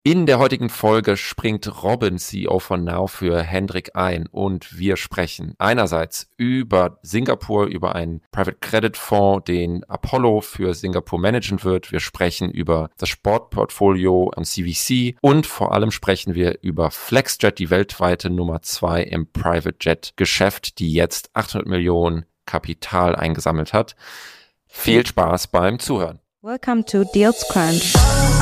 In der heutigen Folge springt Robin, CEO von Now, für Hendrik ein und wir sprechen einerseits über Singapur, über einen Private Credit Fonds, den Apollo für Singapur managen wird. Wir sprechen über das Sportportfolio am CVC und vor allem sprechen wir über Flexjet, die weltweite Nummer 2 im Private Jet Geschäft, die jetzt 800 Millionen Kapital eingesammelt hat. Viel Spaß beim Zuhören. Welcome to Deals Crunch.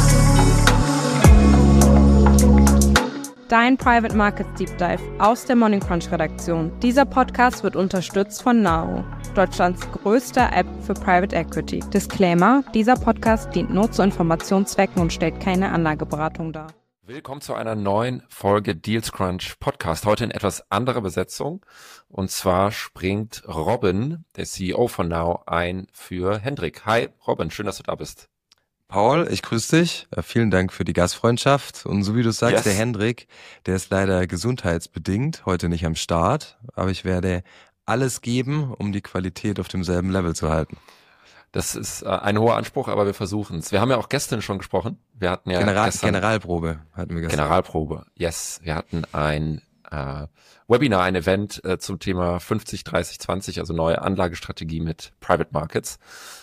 Dein Private Markets Deep Dive aus der Morning Crunch Redaktion. Dieser Podcast wird unterstützt von Nao, Deutschlands größter App für Private Equity. Disclaimer: Dieser Podcast dient nur zu Informationszwecken und stellt keine Anlageberatung dar. Willkommen zu einer neuen Folge Deals Crunch Podcast. Heute in etwas anderer Besetzung. Und zwar springt Robin, der CEO von Now, ein für Hendrik. Hi Robin, schön, dass du da bist. Paul, ich grüße dich. Vielen Dank für die Gastfreundschaft. Und so wie du sagst, Yes. Der Hendrik, der ist leider gesundheitsbedingt heute nicht am Start. Aber ich werde alles geben, um die Qualität auf demselben Level zu halten. Das ist ein hoher Anspruch, aber wir versuchen es. Wir haben ja auch gestern schon gesprochen. Wir hatten ja gestern Generalprobe hatten wir gestern. Generalprobe. Yes, wir hatten ein Webinar, ein Event zum Thema 50-30-20, also neue Anlagestrategie mit Private Markets.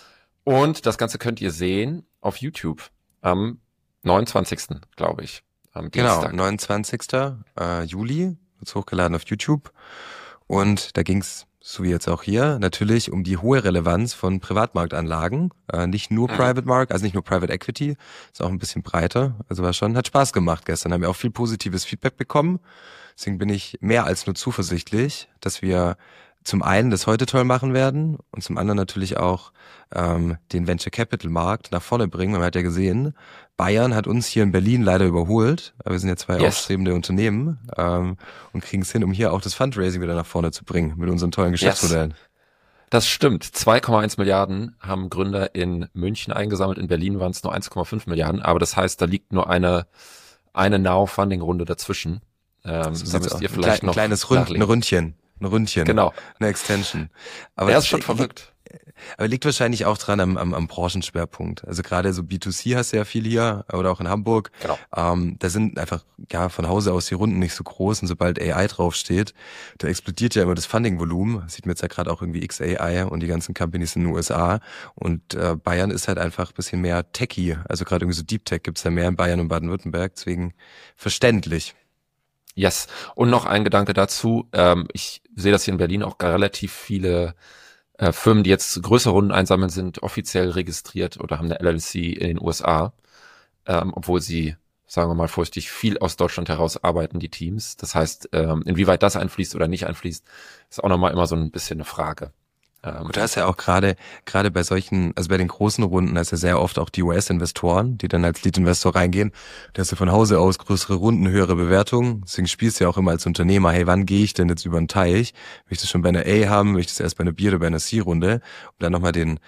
Und das Ganze könnt ihr sehen auf YouTube am 29. glaube ich. Am Genau, Dienstag. 29. Juli, wird's hochgeladen auf YouTube. Und da ging's, so wie jetzt auch hier, natürlich um die hohe Relevanz von Privatmarktanlagen. Nicht nur Private Market, also nicht nur Private Equity, ist auch ein bisschen breiter. Also hat Spaß gemacht gestern. Haben wir auch viel positives Feedback bekommen. Deswegen bin ich mehr als nur zuversichtlich, dass wir zum einen das heute toll machen werden und zum anderen natürlich auch den Venture Capital Markt nach vorne bringen. Man hat ja gesehen, Bayern hat uns hier in Berlin leider überholt, aber wir sind ja zwei aufstrebende Unternehmen und kriegen es hin, um hier auch das Fundraising wieder nach vorne zu bringen mit unseren tollen Geschäftsmodellen. Das stimmt. 2,1 Milliarden haben Gründer in München eingesammelt. In Berlin waren es nur 1,5 Milliarden. Aber das heißt, da liegt nur eine Now-Funding-Runde dazwischen. Da müsst ihr vielleicht noch ein Ründchen, genau, eine Extension. Aber das ist schon verrückt. Aber liegt wahrscheinlich auch dran am Branchenschwerpunkt. Also gerade so B2C hast du ja viel hier oder auch in Hamburg. Genau. Da sind einfach von Hause aus die Runden nicht so groß und sobald AI draufsteht, da explodiert ja immer das Funding-Volumen. Das sieht man jetzt ja gerade auch irgendwie XAI und die ganzen Companies in den USA. Und Bayern ist halt einfach ein bisschen mehr techy. Also gerade irgendwie so Deep Tech gibt's ja mehr in Bayern und Baden-Württemberg. Deswegen verständlich. Yes. Und noch ein Gedanke dazu. Ich sehe das hier in Berlin auch relativ viele Firmen, die jetzt größere Runden einsammeln, sind offiziell registriert oder haben eine LLC in den USA, obwohl sie, sagen wir mal vorsichtig, viel aus Deutschland heraus arbeiten, die Teams. Das heißt, inwieweit das einfließt oder nicht einfließt, ist auch nochmal immer so ein bisschen eine Frage. Gut, da ist ja auch gerade bei solchen, also bei den großen Runden, da ist ja sehr oft auch die US-Investoren, die dann als Lead-Investor reingehen. Da hast du von Hause aus größere Runden, höhere Bewertungen. Deswegen spielst du ja auch immer als Unternehmer, hey, wann gehe ich denn jetzt über den Teich? Will ich das schon bei einer A haben? Will ich das erst bei einer B oder bei einer C-Runde? Um dann nochmal den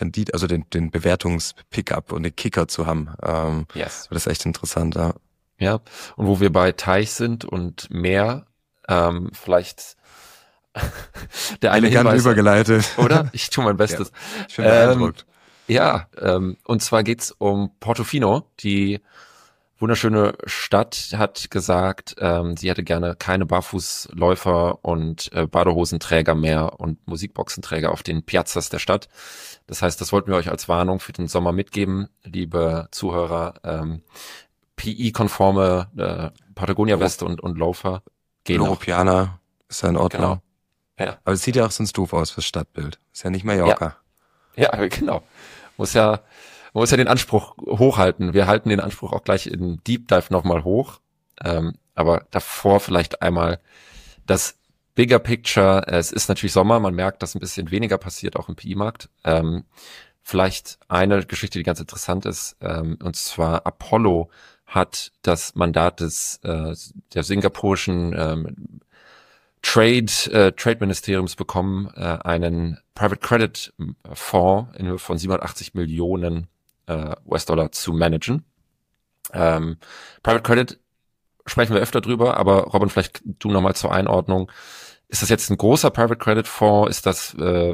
Bewertungs-Pickup und den Kicker zu haben. Yes. Das ist echt interessant, ja. Ja, und wo wir bei Teich sind und mehr, vielleicht der eine Elegant Hinweis, übergeleitet. oder? Ich tue mein Bestes. Ja, ich bin beeindruckt. Und zwar geht's um Portofino. Die wunderschöne Stadt hat gesagt, sie hätte gerne keine Barfußläufer und Badehosenträger mehr und Musikboxenträger auf den Piazzas der Stadt. Das heißt, das wollten wir euch als Warnung für den Sommer mitgeben, liebe Zuhörer. PI-konforme Patagonia-Weste und Loafer gehen noch. Europäer ist ja in Ordnung. Genau. Ja. Aber es sieht ja auch sonst doof aus fürs Stadtbild. Ist ja nicht Mallorca. Ja, genau. Man muss ja den Anspruch hochhalten. Wir halten den Anspruch auch gleich in Deep Dive nochmal hoch. Aber davor vielleicht einmal das Bigger Picture. Es ist natürlich Sommer. Man merkt, dass ein bisschen weniger passiert, auch im PI-Markt. Vielleicht eine Geschichte, die ganz interessant ist. Und zwar Apollo hat das Mandat der singapurischen Trade-Ministeriums bekommen, einen Private Credit Fonds in Höhe von 780 Millionen US-Dollar zu managen. Private Credit sprechen wir öfter drüber, aber Robin, vielleicht du nochmal zur Einordnung. Ist das jetzt ein großer Private Credit Fonds? Ist das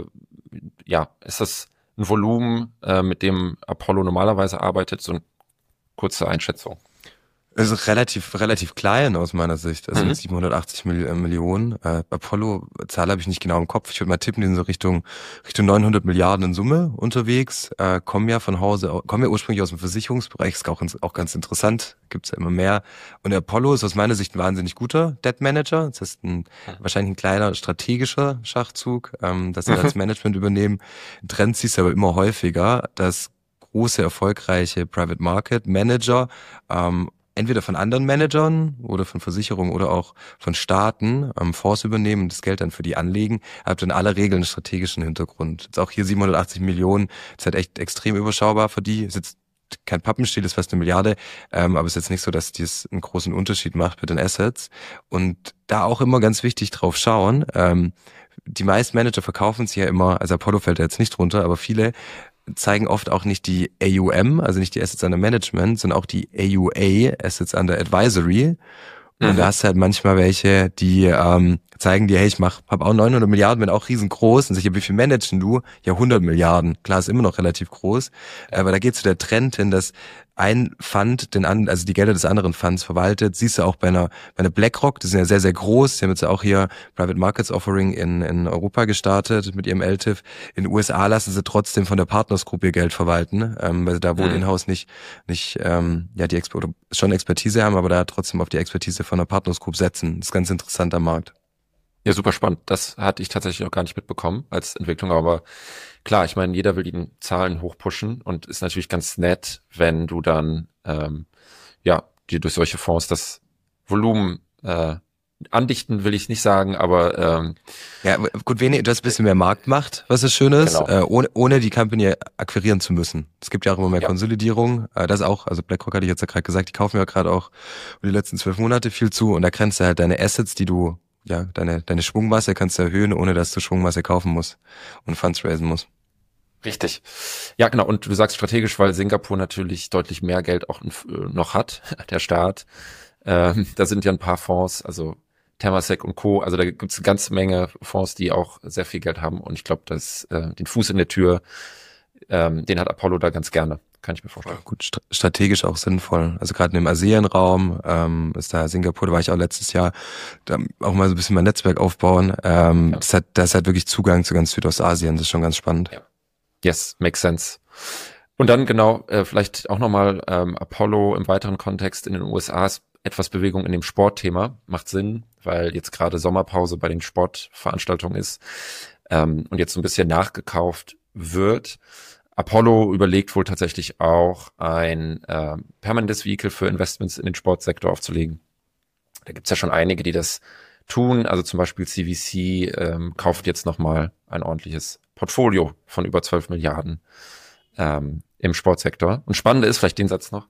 ein Volumen, mit dem Apollo normalerweise arbeitet? So eine kurze Einschätzung. Es ist relativ klein aus meiner Sicht. Also mit 780 Millionen. Apollo, Zahl habe ich nicht genau im Kopf. Ich würde mal tippen, die sind so Richtung 900 Milliarden in Summe unterwegs. Kommen ja ursprünglich aus dem Versicherungsbereich. Ist auch ganz interessant. Gibt's ja immer mehr. Und Apollo ist aus meiner Sicht ein wahnsinnig guter Debt Manager. Das heißt wahrscheinlich ein kleiner strategischer Schachzug, dass sie das Management übernehmen. Trend siehst du aber immer häufiger, dass große, erfolgreiche Private Market Manager entweder von anderen Managern oder von Versicherungen oder auch von Staaten Fonds übernehmen und das Geld dann für die anlegen, hat in aller Regel einen strategischen Hintergrund. Jetzt auch hier 780 Millionen, ist halt echt extrem überschaubar für die. Ist jetzt kein Pappenstiel, ist fast 1 Milliarde, aber ist jetzt nicht so, dass dies einen großen Unterschied macht mit den Assets. Und da auch immer ganz wichtig drauf schauen, die meisten Manager verkaufen sich ja immer, also Apollo fällt da jetzt nicht drunter, aber viele zeigen oft auch nicht die AUM, also nicht die Assets under Management, sondern auch die AUA, Assets under Advisory. Und da hast du halt manchmal welche, die zeigen dir, hey, hab auch 900 Milliarden, bin auch riesengroß. Und sag ich, wie viel managen du? Ja, 100 Milliarden. Klar, ist immer noch relativ groß. Aber da geht so der Trend hin, dass ein Fund also die Gelder des anderen Funds verwaltet. Siehst du auch bei einer BlackRock, die sind ja sehr, sehr groß. Die haben jetzt auch hier Private Markets Offering in Europa gestartet mit ihrem LTIF. In den USA lassen sie trotzdem von der Partners Group ihr Geld verwalten, weil sie da wohl in-house nicht die schon Expertise haben, aber da trotzdem auf die Expertise von der Partners Group setzen. Das ist ganz interessant am Markt. Ja, super spannend. Das hatte ich tatsächlich auch gar nicht mitbekommen als Entwicklung, aber klar, ich meine, jeder will die Zahlen hochpushen und ist natürlich ganz nett, wenn du dann dir durch solche Fonds das Volumen andichten will ich nicht sagen, aber ja, gut, du hast ein bisschen mehr Marktmacht, was das Schöne ist, genau. ohne die Company akquirieren zu müssen. Es gibt ja auch immer mehr Konsolidierung, das auch, also BlackRock hatte ich jetzt ja gerade gesagt, die kaufen ja gerade auch die letzten 12 Monate viel zu und da grenzt du halt deine Assets, die du deine Schwungmasse kannst du erhöhen, ohne dass du Schwungmasse kaufen musst und Funds raisen musst. Richtig. Ja, genau. Und du sagst strategisch, weil Singapur natürlich deutlich mehr Geld auch noch hat, der Staat. Da sind ja ein paar Fonds, also Temasek und Co. Also da gibt es eine ganze Menge Fonds, die auch sehr viel Geld haben. Und ich glaube, dass den Fuß in der Tür, den hat Apollo da ganz gerne. Kann ich mir vorstellen. Ja, gut, strategisch auch sinnvoll. Also gerade im ASEAN-Raum ist da Singapur, da war ich auch letztes Jahr, da auch mal so ein bisschen mein Netzwerk aufbauen. Das ist halt wirklich Zugang zu ganz Südostasien, das ist schon ganz spannend. Ja. Yes, makes sense. Und dann genau, vielleicht auch nochmal Apollo im weiteren Kontext in den USA ist etwas Bewegung in dem Sportthema. Macht Sinn, weil jetzt gerade Sommerpause bei den Sportveranstaltungen ist und jetzt so ein bisschen nachgekauft wird. Apollo überlegt wohl tatsächlich auch ein permanentes Vehikel für Investments in den Sportsektor aufzulegen. Da gibt's ja schon einige, die das tun. Also zum Beispiel CVC kauft jetzt nochmal ein ordentliches Portfolio von über 12 Milliarden im Sportsektor. Und spannend ist, vielleicht den Satz noch,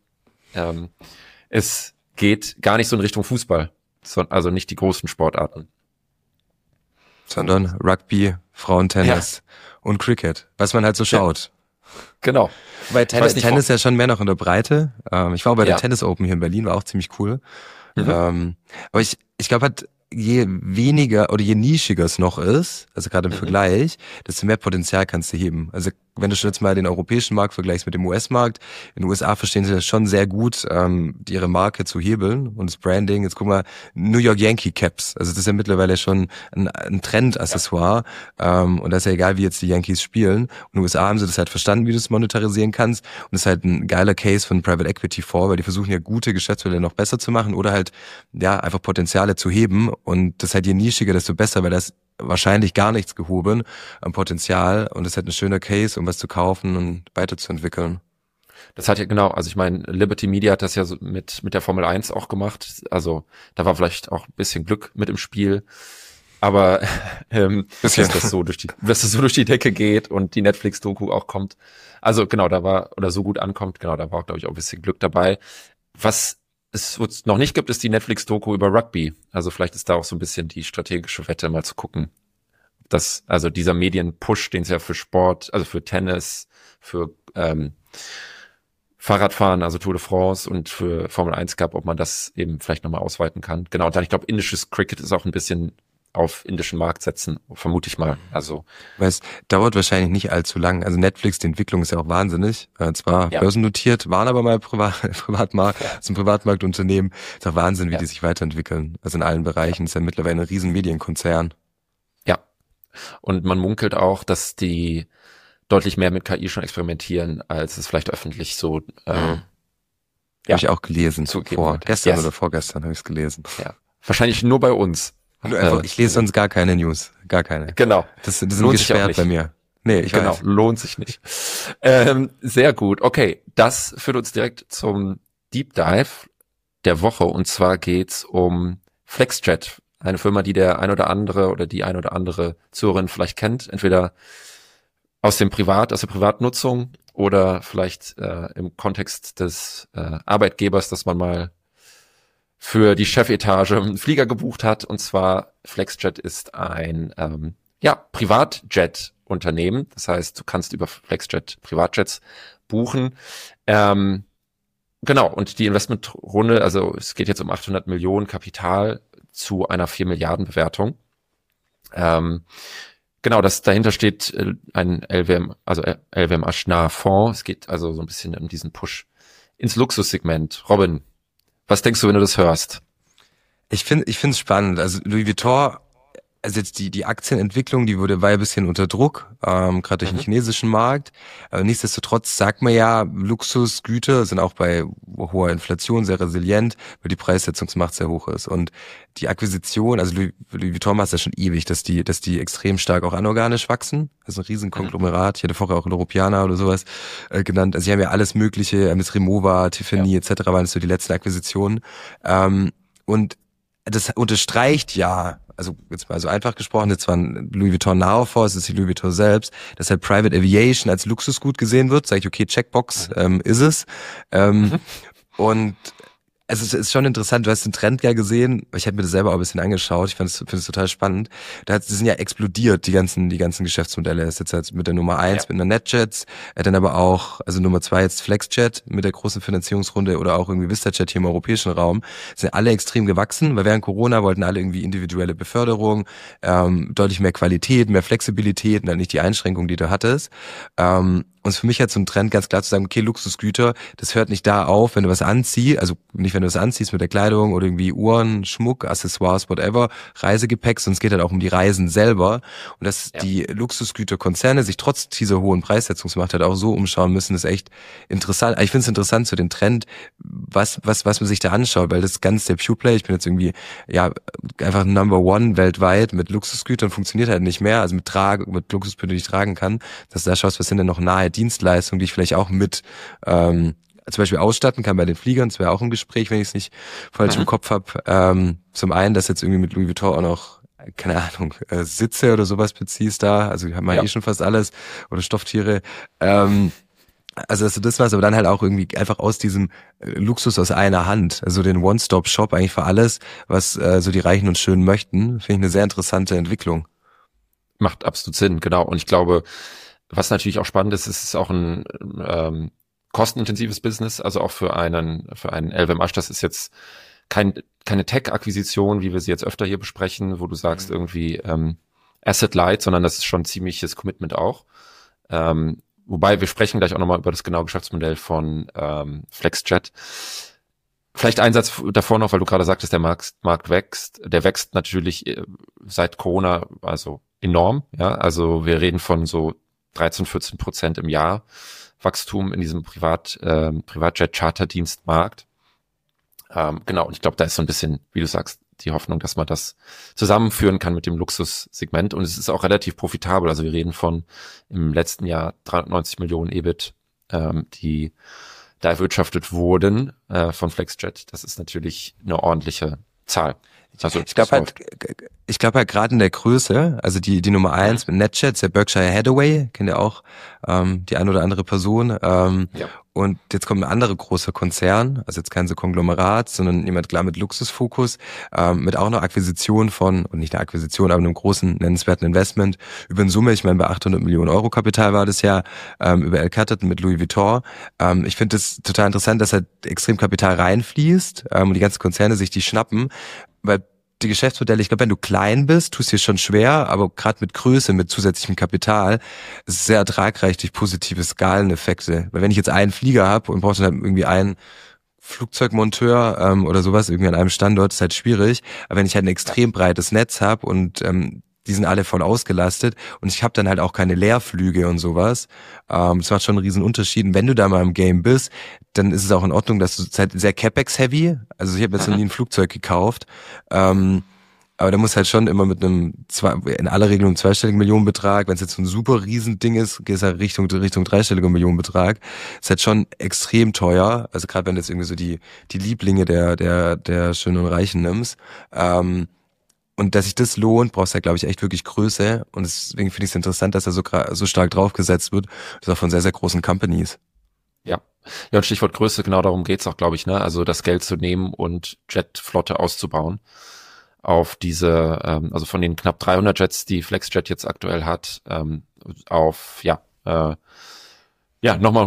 es geht gar nicht so in Richtung Fußball, also nicht die großen Sportarten. Sondern Rugby, Frauentennis und Cricket, was man halt so schaut. Genau. Weil Tennis ja schon mehr noch in der Breite. Ich war auch bei der Tennis Open hier in Berlin, war auch ziemlich cool. Aber ich glaube halt, je weniger oder je nischiger es noch ist, also gerade im Vergleich, desto mehr Potenzial kannst du heben. Also wenn du schon jetzt mal den europäischen Markt vergleichst mit dem US-Markt, in den USA verstehen sie das schon sehr gut, ihre Marke zu hebeln und das Branding. Jetzt guck mal, New York Yankee Caps, also das ist ja mittlerweile schon ein Trendaccessoire und das ist ja egal, wie jetzt die Yankees spielen. Und in den USA haben sie das halt verstanden, wie du es monetarisieren kannst und das ist halt ein geiler Case von Private Equity Fonds, weil die versuchen ja gute Geschäftsmodelle noch besser zu machen oder halt einfach Potenziale zu heben und das halt je nischiger, desto besser, weil das wahrscheinlich gar nichts gehoben am Potenzial und das ist halt ein schöner Case, um was zu kaufen und weiterzuentwickeln. Das hat ja genau, also ich meine, Liberty Media hat das ja so mit der Formel 1 auch gemacht, also da war vielleicht auch ein bisschen Glück mit im Spiel, aber dass das so durch die Decke geht und die Netflix-Doku auch kommt, also genau, da war, oder so gut ankommt, genau, da war auch, glaube ich, auch ein bisschen Glück dabei. Was es noch nicht gibt, ist die Netflix-Doku über Rugby. Also vielleicht ist da auch so ein bisschen die strategische Wette, mal zu gucken, dass also dieser Medien-Push, den es ja für Sport, also für Tennis, für Fahrradfahren, also Tour de France und für Formel 1 gab, ob man das eben vielleicht nochmal ausweiten kann. Genau, und dann, ich glaube, indisches Cricket ist auch ein bisschen auf indischen Markt setzen, vermute ich mal. Also, Weil es dauert wahrscheinlich nicht allzu lang. Also Netflix, die Entwicklung ist ja auch wahnsinnig. Zwar börsennotiert, waren aber mal Privatmarkt, ist ein Privatmarktunternehmen. Ist auch Wahnsinn, wie die sich weiterentwickeln. Also in allen Bereichen. Ist ja mittlerweile ein riesen Medienkonzern. ja. Und man munkelt auch, dass die deutlich mehr mit KI schon experimentieren, als es vielleicht öffentlich so Habe ich auch gelesen. Gestern oder vorgestern habe ich es gelesen. Ja. Wahrscheinlich nur bei uns. Ich lese sonst gar keine News. Gar keine. Genau. Das ist gesperrt bei mir. Nee, ich weiß. Lohnt sich nicht. Sehr gut. Okay, das führt uns direkt zum Deep Dive der Woche. Und zwar geht's um FlexJet. Eine Firma, die der ein oder andere oder die ein oder andere Zuhörerin vielleicht kennt. Entweder aus der Privatnutzung oder vielleicht im Kontext des Arbeitgebers, dass man mal für die Chefetage einen Flieger gebucht hat. Und zwar FlexJet ist ein Privatjet-Unternehmen. Das heißt, du kannst über FlexJet Privatjets buchen. Genau, und die Investmentrunde, also es geht jetzt um 800 Millionen Kapital zu einer 4 Milliarden Bewertung. Genau, dahinter steht ein LWM-naher Fonds. Es geht also so ein bisschen um diesen Push ins Luxussegment. Robin, was denkst du, wenn du das hörst? Ich finde es spannend. Also Louis Vuitton, also jetzt die Aktienentwicklung, war ja ein bisschen unter Druck, gerade durch den chinesischen Markt. Aber nichtsdestotrotz sagt man ja, Luxusgüter sind auch bei hoher Inflation sehr resilient, weil die Preissetzungsmacht sehr hoch ist. Und die Akquisition, also Louis Vuitton macht es ja schon ewig, dass die extrem stark auch anorganisch wachsen. Also ein riesen Konglomerat. Ich hatte vorher auch Europäer oder sowas genannt. Also sie haben ja alles Mögliche, mit Rimowa, Tiffany etc. waren es so die letzten Akquisitionen. Und das unterstreicht ja, also jetzt mal so einfach gesprochen, jetzt war ein Louis Vuitton naher Fonds, es ist die Louis Vuitton selbst, dass halt Private Aviation als Luxusgut gesehen wird, sage ich, okay, Checkbox, ist es. Und also es ist schon interessant, du hast den Trend ja gesehen, ich habe mir das selber auch ein bisschen angeschaut, finde es total spannend. Sie sind ja explodiert, die ganzen Geschäftsmodelle. Das ist jetzt mit der Nummer 1 mit einer NetJets, dann aber auch, also Nummer 2 jetzt FlexJet mit der großen Finanzierungsrunde oder auch irgendwie VistaJet hier im europäischen Raum, sind alle extrem gewachsen, weil während Corona wollten alle irgendwie individuelle Beförderung, deutlich mehr Qualität, mehr Flexibilität und dann nicht die Einschränkungen, die du hattest. Und für mich hat so ein Trend ganz klar zu sagen, okay, Luxusgüter, das hört nicht da auf, wenn du was anziehst, also nicht, wenn du was anziehst mit der Kleidung oder irgendwie Uhren, Schmuck, Accessoires, whatever, Reisegepäck, sondern es geht halt auch um die Reisen selber. Und dass die Luxusgüterkonzerne sich trotz dieser hohen Preissetzungsmacht halt auch so umschauen müssen, ist echt interessant. Ich finde es interessant zu den Trend, was man sich da anschaut, weil das ganz der Pure Play, ich bin jetzt irgendwie, einfach Number One weltweit mit Luxusgütern, funktioniert halt nicht mehr, also mit Luxusgütern, die ich tragen kann, dass du da schaust, was sind denn noch nahe Dienstleistungen, die ich vielleicht auch mit zum Beispiel ausstatten kann bei den Fliegern. Das wäre auch ein Gespräch, wenn ich es nicht falsch im Kopf habe. Zum einen, dass jetzt irgendwie mit Louis Vuitton auch noch, keine Ahnung, Sitze oder sowas beziehst da. Also haben wir schon fast alles. Oder Stofftiere. Also dass du das warst, aber dann halt auch irgendwie einfach aus diesem Luxus aus einer Hand. Also den One-Stop-Shop eigentlich für alles, was so die Reichen und Schönen möchten. Finde ich eine sehr interessante Entwicklung. Macht absolut Sinn, genau. Und ich glaube, was natürlich auch spannend ist, ist auch ein kostenintensives Business, also auch für einen LVMH. Das ist jetzt keine Tech-Akquisition, wie wir sie jetzt öfter hier besprechen, wo du sagst irgendwie Asset Light, sondern das ist schon ein ziemliches Commitment auch. Wobei wir sprechen gleich auch nochmal über das genaue Geschäftsmodell von FlexJet. Vielleicht ein Satz davor noch, weil du gerade sagtest, der Markt wächst. Der wächst natürlich seit Corona also enorm. Ja, also wir reden von so 13-14% im Jahr Wachstum in diesem Privatjet-Charterdienstmarkt. Genau, und ich glaube, da ist so ein bisschen, wie du sagst, die Hoffnung, dass man das zusammenführen kann mit dem Luxussegment. Und es ist auch relativ profitabel. Also wir reden von im letzten Jahr 390 Millionen EBIT, die da erwirtschaftet wurden von FlexJet. Das ist natürlich eine ordentliche Zahl. Also ich glaube halt gerade in der Größe, also die Nummer 1 mit NetJets, der Berkshire Hathaway, kennt ihr auch, die ein oder andere Person. Und jetzt kommt ein anderer großer Konzern, also jetzt kein so Konglomerat, sondern jemand klar mit Luxusfokus, mit auch einer Akquisition und nicht eine Akquisition, aber einem großen, nennenswerten Investment über eine Summe, ich meine bei 800 Millionen Euro Kapital war das ja, über El Catterton mit Louis Vuitton. Ich finde das total interessant, dass halt extrem Kapital reinfließt und die ganzen Konzerne sich die schnappen, weil die Geschäftsmodelle, ich glaube, wenn du klein bist, tust dir schon schwer, aber gerade mit Größe, mit zusätzlichem Kapital, ist es sehr ertragreich durch positive Skaleneffekte. Weil wenn ich jetzt einen Flieger habe und brauche dann irgendwie einen Flugzeugmonteur oder sowas irgendwie an einem Standort, ist halt schwierig. Aber wenn ich halt ein extrem breites Netz habe und die sind alle voll ausgelastet und ich habe dann halt auch keine Leerflüge und sowas. Das macht schon einen riesen Unterschied. Und wenn du da mal im Game bist, dann ist es auch in Ordnung, dass du halt sehr CapEx-heavy, also ich habe jetzt noch nie ein Flugzeug gekauft, aber da muss halt schon immer mit einem, in aller Regel einem zweistelligen Millionenbetrag, wenn es jetzt so ein super Riesending ist, geht es halt Richtung dreistelliger Millionenbetrag. Ist halt schon extrem teuer, also gerade wenn du jetzt irgendwie so die Lieblinge der Schönen und Reichen nimmst. Und dass sich das lohnt, brauchst du halt, glaube ich, echt wirklich Größe. Und deswegen finde ich es interessant, dass da so stark draufgesetzt wird. Das ist auch von sehr, sehr großen Companies. Ja. Ja, und Stichwort Größe, genau darum geht's auch, glaube ich, ne? Also das Geld zu nehmen und Jetflotte auszubauen auf diese, also von den knapp 300 Jets, die FlexJet jetzt aktuell hat, auf, nochmal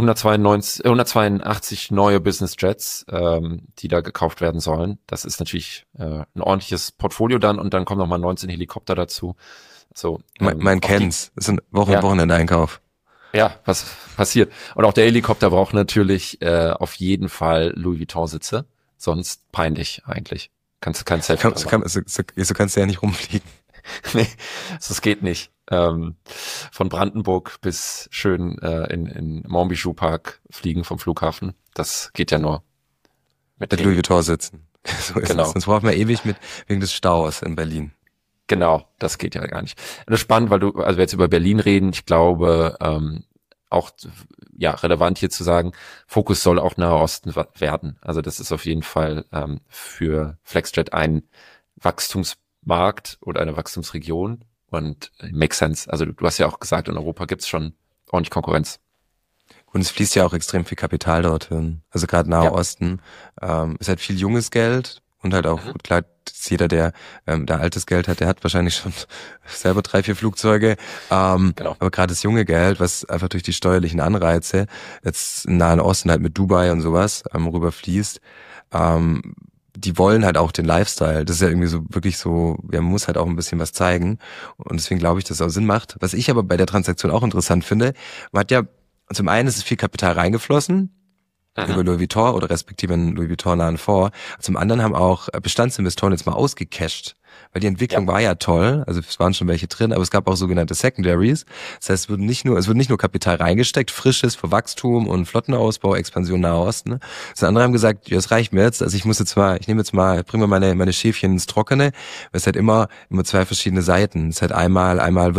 182 neue Business Jets, die da gekauft werden sollen. Das ist natürlich ein ordentliches Portfolio dann und dann kommen nochmal 19 Helikopter dazu. So, Man kennt's. Das ist ein Wochenende-Einkauf. Ja, was passiert. Und auch der Helikopter braucht natürlich auf jeden Fall Louis Vuitton-Sitze, sonst peinlich eigentlich. Kannst kein Selfie machen. So kannst du ja nicht rumfliegen. Nee, das geht nicht. Von Brandenburg bis schön in Montbijou Park fliegen vom Flughafen. Das geht ja nur mit Louis Vuitton sitzen. So ist genau. Es. Sonst brauchen wir ewig wegen des Staus in Berlin. Genau, das geht ja gar nicht. Und das ist spannend, weil wir jetzt über Berlin reden. Ich glaube, auch relevant hier zu sagen, Fokus soll auch Nahe Osten werden. Also das ist auf jeden Fall für FlexJet ein Wachstumsmarkt oder eine Wachstumsregion und makes sense. Also du hast ja auch gesagt, in Europa gibt's schon ordentlich Konkurrenz. Und es fließt ja auch extrem viel Kapital dorthin. Also gerade Nahe Osten ist halt viel junges Geld und halt auch, klar, jeder, der altes Geld hat, der hat wahrscheinlich schon selber 3, 4 Flugzeuge. Genau. Aber gerade das junge Geld, was einfach durch die steuerlichen Anreize jetzt im Nahen Osten halt mit Dubai und sowas rüberfließt, die wollen halt auch den Lifestyle. Das ist ja irgendwie so wirklich so, man muss halt auch ein bisschen was zeigen. Und deswegen glaube ich, dass es auch Sinn macht. Was ich aber bei der Transaktion auch interessant finde, man hat ja, zum einen ist es viel Kapital reingeflossen, über Louis Vuitton oder respektive einen Louis Vuitton nahen Fonds. Zum anderen haben auch Bestandsinvestoren jetzt mal ausgecasht, weil die Entwicklung war ja toll, also es waren schon welche drin, aber es gab auch sogenannte Secondaries. Das heißt, es wird nicht nur Kapital reingesteckt, frisches für Wachstum und Flottenausbau, Expansion Nahe Osten. Ne? Das andere haben gesagt, ja, das reicht mir jetzt, also bringen wir meine Schäfchen ins Trockene, weil es halt immer zwei verschiedene Seiten. Es ist halt einmal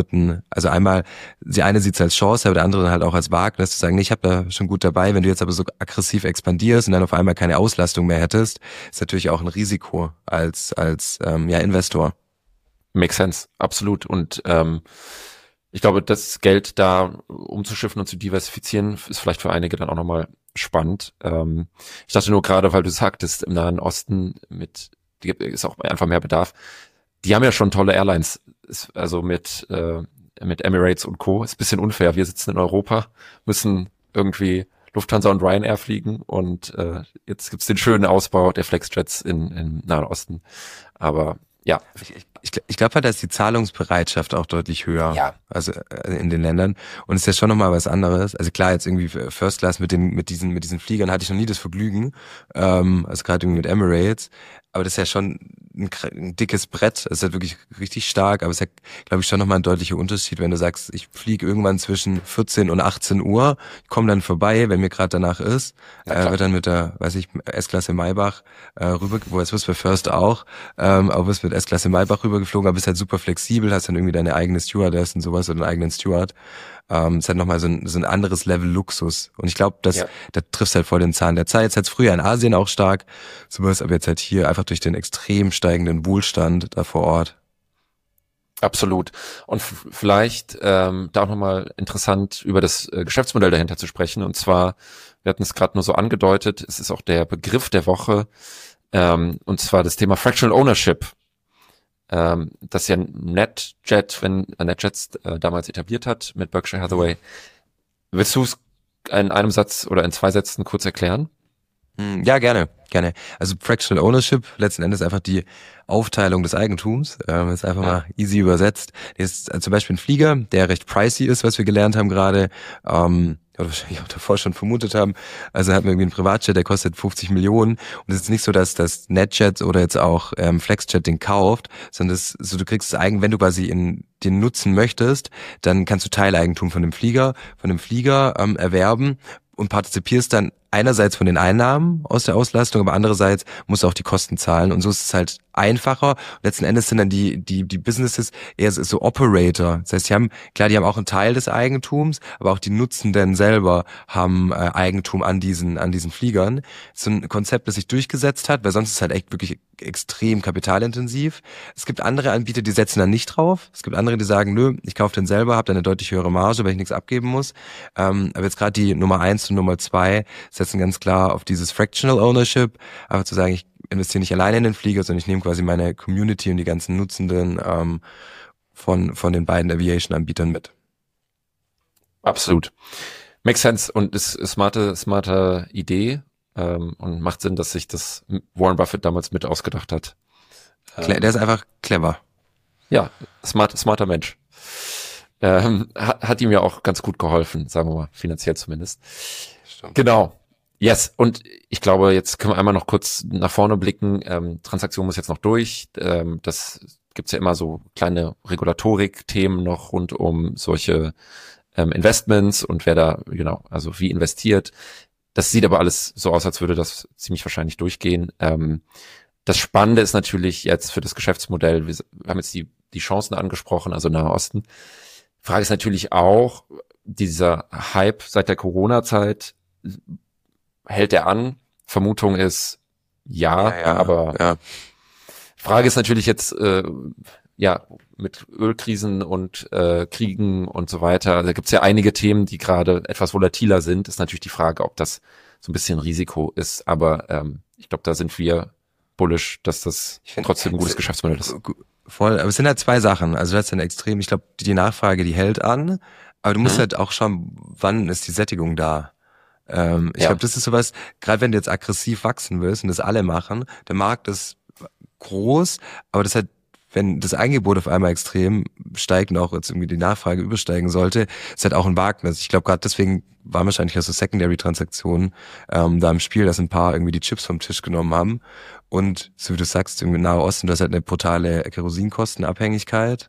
die eine sieht es als Chance, aber der andere halt auch als Wagnis, zu sagen, nee, ich habe da schon gut dabei, wenn du jetzt aber so aggressiv expandierst und dann auf einmal keine Auslastung mehr hättest, ist natürlich auch ein Risiko als Investor. Makes sense, absolut. Und ich glaube, das Geld da umzuschiffen und zu diversifizieren, ist vielleicht für einige dann auch nochmal spannend. Ich dachte nur gerade, weil du sagtest, im Nahen Osten ist auch einfach mehr Bedarf. Die haben ja schon tolle Airlines, also mit Emirates und Co. Ist ein bisschen unfair. Wir sitzen in Europa, müssen irgendwie Lufthansa und Ryanair fliegen und jetzt gibt's den schönen Ausbau der Flexjets im Nahen Osten. Aber ja. Ich glaube halt, da ist die Zahlungsbereitschaft auch deutlich höher. Ja. Also in den Ländern. Und es ist ja schon nochmal was anderes. Also klar, jetzt irgendwie First Class mit diesen Fliegern hatte ich noch nie das Vergnügen. Also gerade irgendwie mit Emirates. Aber das ist ja schon ein dickes Brett. Das ist halt wirklich richtig stark. Aber es ist ja, glaube ich, schon nochmal ein deutlicher Unterschied, wenn du sagst, ich fliege irgendwann zwischen 14 und 18 Uhr, komme dann vorbei, wenn mir gerade danach ist, wird dann mit der, S-Klasse Maybach rüber, wo jetzt wirst du bei First auch, aber wirst mit S-Klasse Maybach rübergeflogen, aber bist halt super flexibel, hast dann irgendwie deine eigene Stewardess und sowas oder einen eigenen Steward. Ist halt nochmal so ein anderes Level Luxus. Und ich glaube, da triffst halt voll den Zahn der Zeit. Jetzt halt früher in Asien auch stark, sowas, aber jetzt halt hier einfach durch den extrem steigenden Wohlstand da vor Ort. Absolut. Und vielleicht da auch nochmal interessant, über das Geschäftsmodell dahinter zu sprechen. Und zwar, wir hatten es gerade nur so angedeutet, es ist auch der Begriff der Woche, und zwar das Thema Fractional Ownership. Das ja NetJets damals etabliert hat mit Berkshire Hathaway. Willst du es in einem Satz oder in 2 Sätzen kurz erklären? Ja, gerne. Also Fractional Ownership, letzten Endes einfach die Aufteilung des Eigentums, ist einfach mal easy übersetzt. Das ist zum Beispiel ein Flieger, der recht pricey ist, was wir gelernt haben gerade, oder wahrscheinlich auch davor schon vermutet haben. Also hat man irgendwie einen Privatjet, der kostet 50 Millionen und es ist nicht so, dass das NetJet oder jetzt auch Flexjet den kauft, sondern du kriegst das Eigen, wenn du quasi den nutzen möchtest, dann kannst du Teileigentum von dem Flieger erwerben und partizipierst dann einerseits von den Einnahmen aus der Auslastung, aber andererseits musst du auch die Kosten zahlen und so ist es halt einfacher. Und letzten Endes sind dann die Businesses eher so Operator. Das heißt, die haben auch einen Teil des Eigentums, aber auch die Nutzenden selber haben Eigentum an diesen Fliegern. Das ist so ein Konzept, das sich durchgesetzt hat, weil sonst ist es halt echt wirklich extrem kapitalintensiv. Es gibt andere Anbieter, die setzen dann nicht drauf. Es gibt andere, die sagen, nö, ich kaufe den selber, habe dann eine deutlich höhere Marge, weil ich nichts abgeben muss. Aber jetzt gerade die Nummer 1 und Nummer 2 setzen ganz klar auf dieses Fractional Ownership, aber zu sagen, ich investiere nicht alleine in den Flieger, sondern ich nehme quasi meine Community und die ganzen Nutzenden von den beiden Aviation-Anbietern mit. Absolut. Makes sense und ist smarte Idee und macht Sinn, dass sich das Warren Buffett damals mit ausgedacht hat. Der ist einfach clever. Ja, smarter Mensch. Hat ihm ja auch ganz gut geholfen, sagen wir mal, finanziell zumindest. Stimmt. Genau. Yes, und ich glaube, jetzt können wir einmal noch kurz nach vorne blicken. Transaktion muss jetzt noch durch. Das gibt's ja immer so kleine Regulatorik-Themen noch rund um solche Investments und wer da, also wie investiert. Das sieht aber alles so aus, als würde das ziemlich wahrscheinlich durchgehen. Das Spannende ist natürlich jetzt für das Geschäftsmodell, wir haben jetzt die Chancen angesprochen, also Nahe Osten. Frage ist natürlich auch, dieser Hype seit der Corona-Zeit, hält er an? Vermutung ist aber Frage ist natürlich jetzt, mit Ölkrisen und Kriegen und so weiter, da gibt's ja einige Themen, die gerade etwas volatiler sind, ist natürlich die Frage, ob das so ein bisschen Risiko ist, aber ich glaube, da sind wir bullish, dass das trotzdem ein gutes Geschäftsmodell ist. Voll, aber es sind halt zwei Sachen, also du hast dann extrem, ich glaube, die Nachfrage, die hält an, aber du musst halt auch schauen, wann ist die Sättigung da. Ich glaube, das ist sowas, gerade wenn du jetzt aggressiv wachsen willst und das alle machen, der Markt ist groß, aber das halt, wenn das Angebot auf einmal extrem steigt und auch jetzt irgendwie die Nachfrage übersteigen sollte, ist halt auch ein Wagnis. Ich glaube, gerade deswegen waren wahrscheinlich auch so Secondary-Transaktionen da im Spiel, dass ein paar irgendwie die Chips vom Tisch genommen haben. Und so wie du sagst, irgendwie Nahe Osten, das ist halt eine brutale Kerosinkostenabhängigkeit.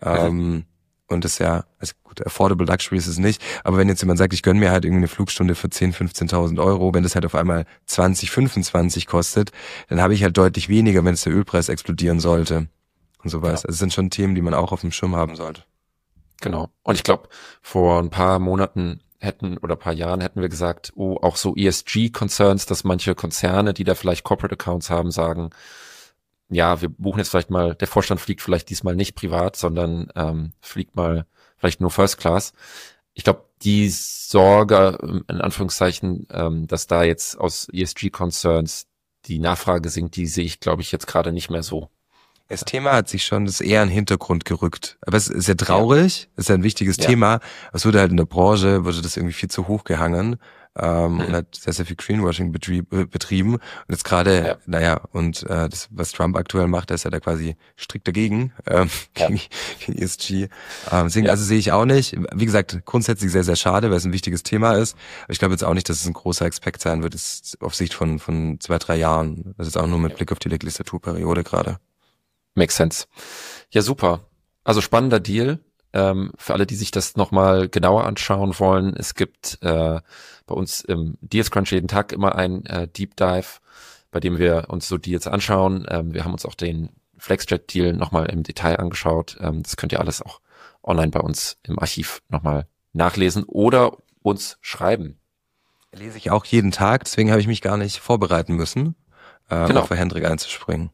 Und das also gut, Affordable Luxury ist es nicht, aber wenn jetzt jemand sagt, ich gönne mir halt irgendwie eine Flugstunde für 10.000, 15.000 Euro, wenn das halt auf einmal 20, 25 kostet, dann habe ich halt deutlich weniger, wenn es der Ölpreis explodieren sollte und sowas. Also es sind schon Themen, die man auch auf dem Schirm haben sollte. Genau. Und ich glaube, vor ein paar Monaten paar Jahren hätten wir gesagt, auch so ESG-Concerns, dass manche Konzerne, die da vielleicht Corporate Accounts haben, sagen, ja, wir buchen jetzt vielleicht mal, der Vorstand fliegt vielleicht diesmal nicht privat, sondern fliegt mal vielleicht nur First Class. Ich glaube, die Sorge, in Anführungszeichen, dass da jetzt aus ESG-Concerns die Nachfrage sinkt, die sehe ich, glaube ich, jetzt gerade nicht mehr so. Das Thema hat sich schon, das ist eher in den Hintergrund gerückt. Aber es ist ja traurig, es ist ja ein wichtiges Thema. Es wurde halt in der Branche, wurde das irgendwie viel zu hoch gehangen. Und hat sehr, sehr viel Greenwashing betrieben. Und jetzt gerade, das, was Trump aktuell macht, da ist ja da quasi strikt dagegen, gegen ESG. Also sehe ich auch nicht. Wie gesagt, grundsätzlich sehr, sehr schade, weil es ein wichtiges Thema ist. Aber ich glaube jetzt auch nicht, dass es ein großer Expekt sein wird, das ist auf Sicht von 2-3 Jahren. Das ist auch nur mit Blick auf die Legislaturperiode gerade. Makes sense. Ja, super. Also spannender Deal. Für alle, die sich das nochmal genauer anschauen wollen, es gibt bei uns im Deals Crunch jeden Tag immer ein Deep Dive, bei dem wir uns so Deals anschauen. Wir haben uns auch den Flexjet-Deal nochmal im Detail angeschaut. Das könnt ihr alles auch online bei uns im Archiv nochmal nachlesen oder uns schreiben. Lese ich auch jeden Tag, deswegen habe ich mich gar nicht vorbereiten müssen, auch für Hendrik einzuspringen.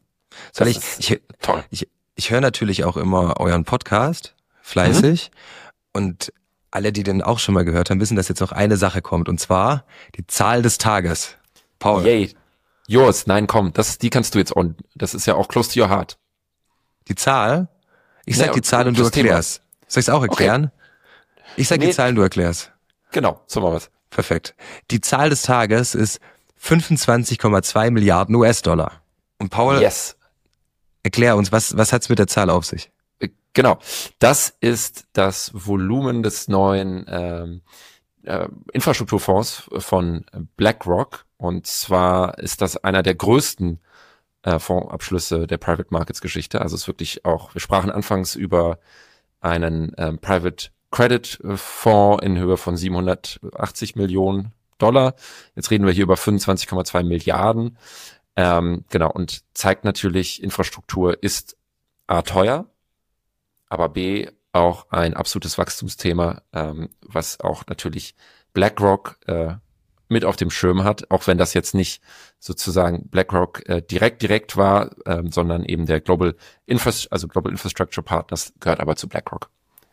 Ich höre natürlich auch immer euren Podcast, fleißig. Und alle, die den auch schon mal gehört haben, wissen, dass jetzt noch eine Sache kommt. Und zwar die Zahl des Tages. Paul. Yay. Yours. Nein, komm. Die kannst du jetzt on. Das ist ja auch close to your heart. Die Zahl? Ich sag die Zahl und du erklärst. Soll ich es auch erklären? Okay. Ich sag die Zahl und du erklärst. Genau. So machen wir's. Perfekt. Die Zahl des Tages ist 25,2 Milliarden US-Dollar. Und Paul, yes. Erklär uns, was hat's mit der Zahl auf sich? Genau, das ist das Volumen des neuen Infrastrukturfonds von BlackRock. Und zwar ist das einer der größten Fondsabschlüsse der Private Markets Geschichte. Also es ist wirklich auch, wir sprachen anfangs über einen Private Credit Fonds in Höhe von 780 Millionen Dollar. Jetzt reden wir hier über 25,2 Milliarden. Genau, und zeigt natürlich, Infrastruktur ist A, teuer, aber B, auch ein absolutes Wachstumsthema, was auch natürlich BlackRock mit auf dem Schirm hat, auch wenn das jetzt nicht sozusagen BlackRock direkt war, sondern eben der Global Infrastructure Partners gehört aber zu BlackRock.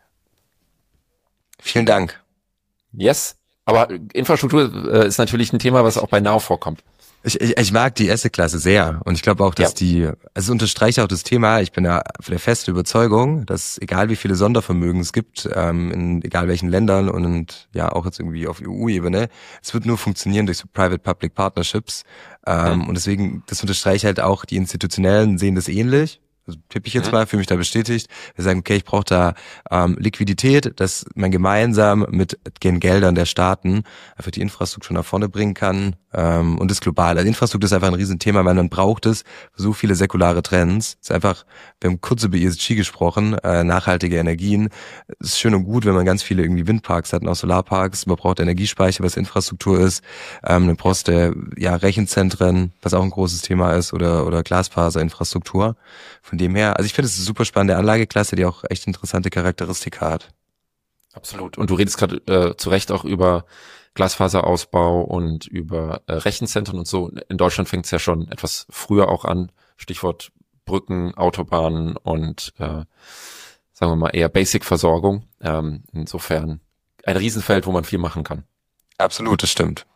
Vielen Dank. Yes, aber Infrastruktur ist natürlich ein Thema, was auch bei Now vorkommt. Ich mag die Asset-Klasse sehr und ich glaube auch, dass also unterstreicht auch das Thema, ich bin ja der festen Überzeugung, dass egal wie viele Sondervermögen es gibt, in egal welchen Ländern und ja auch jetzt irgendwie auf EU-Ebene, es wird nur funktionieren durch so Private-Public Partnerships und deswegen, das unterstreicht halt auch, die Institutionellen sehen das ähnlich. Also tippe ich jetzt mal, fühle mich da bestätigt. Wir sagen, okay, ich brauche da Liquidität, dass man gemeinsam mit den Geldern der Staaten einfach die Infrastruktur nach vorne bringen kann und das global. Also Infrastruktur ist einfach ein Riesenthema, weil man braucht es für so viele säkulare Trends. Es ist einfach, wir haben kurz über ESG gesprochen, nachhaltige Energien. Es ist schön und gut, wenn man ganz viele irgendwie Windparks hat und auch Solarparks. Man braucht Energiespeicher, was Infrastruktur ist. Dann brauchst du Rechenzentren, was auch ein großes Thema ist, oder Glasfaserinfrastruktur. Von dem her, also ich finde, es ist eine super spannende Anlageklasse, die auch echt interessante Charakteristika hat. Absolut. Und du redest gerade zu Recht auch über Glasfaserausbau und über Rechenzentren und so. In Deutschland fängt es ja schon etwas früher auch an. Stichwort Brücken, Autobahnen und sagen wir mal eher Basic-Versorgung. Insofern ein Riesenfeld, wo man viel machen kann. Absolut, das stimmt.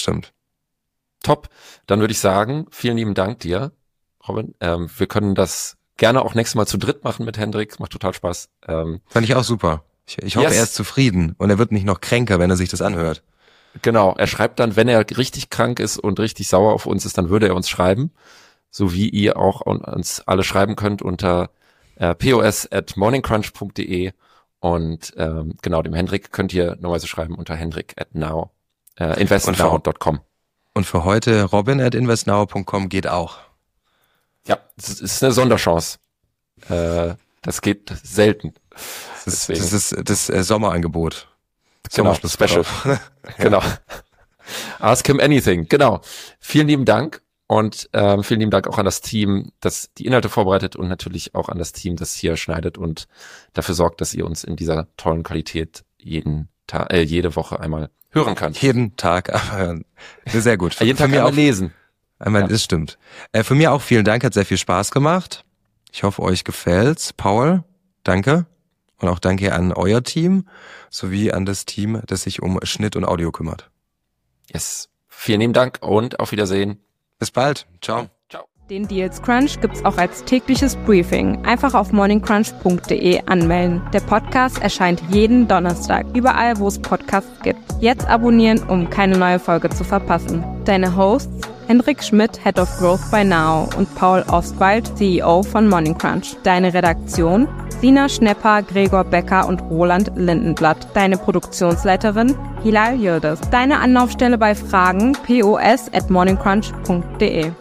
Top. Dann würde ich sagen, vielen lieben Dank dir, Robin. Wir können das gerne auch nächstes Mal zu dritt machen mit Hendrik. Macht total Spaß. Fand ich auch super. Ich hoffe, er ist zufrieden und er wird nicht noch kränker, wenn er sich das anhört. Genau, er schreibt dann, wenn er richtig krank ist und richtig sauer auf uns ist, dann würde er uns schreiben. So wie ihr auch uns alle schreiben könnt unter pos@morningcrunch.de und genau, dem Hendrik könnt ihr normalerweise schreiben unter hendrik@now investnow.com. Und für heute robin@investnow.com geht auch. Ja, das ist eine Sonderchance. Das geht selten. Das ist das Sommerangebot. Genau, Special. Genau. Ask him anything. Genau. Vielen lieben Dank und vielen lieben Dank auch an das Team, das die Inhalte vorbereitet und natürlich auch an das Team, das hier schneidet und dafür sorgt, dass ihr uns in dieser tollen Qualität jede Woche einmal hören könnt. Jeden Tag, aber sehr gut. Jeden Tag einmal lesen. Einmal, das stimmt. Von mir auch vielen Dank, hat sehr viel Spaß gemacht. Ich hoffe, euch gefällt's. Paul, danke. Und auch danke an euer Team, sowie an das Team, das sich um Schnitt und Audio kümmert. Yes. Vielen lieben Dank und auf Wiedersehen. Bis bald. Ciao. Ciao. Den Deals Crunch gibt's auch als tägliches Briefing. Einfach auf morningcrunch.de anmelden. Der Podcast erscheint jeden Donnerstag, überall, wo es Podcasts gibt. Jetzt abonnieren, um keine neue Folge zu verpassen. Deine Hosts Hendrik Schmidt, Head of Growth bei Now und Paul Ostwald, CEO von Morning Crunch. Deine Redaktion Sina Schnepper, Gregor Becker und Roland Lindenblatt. Deine Produktionsleiterin Hilal Yildiz. Deine Anlaufstelle bei Fragen pos@morningcrunch.de.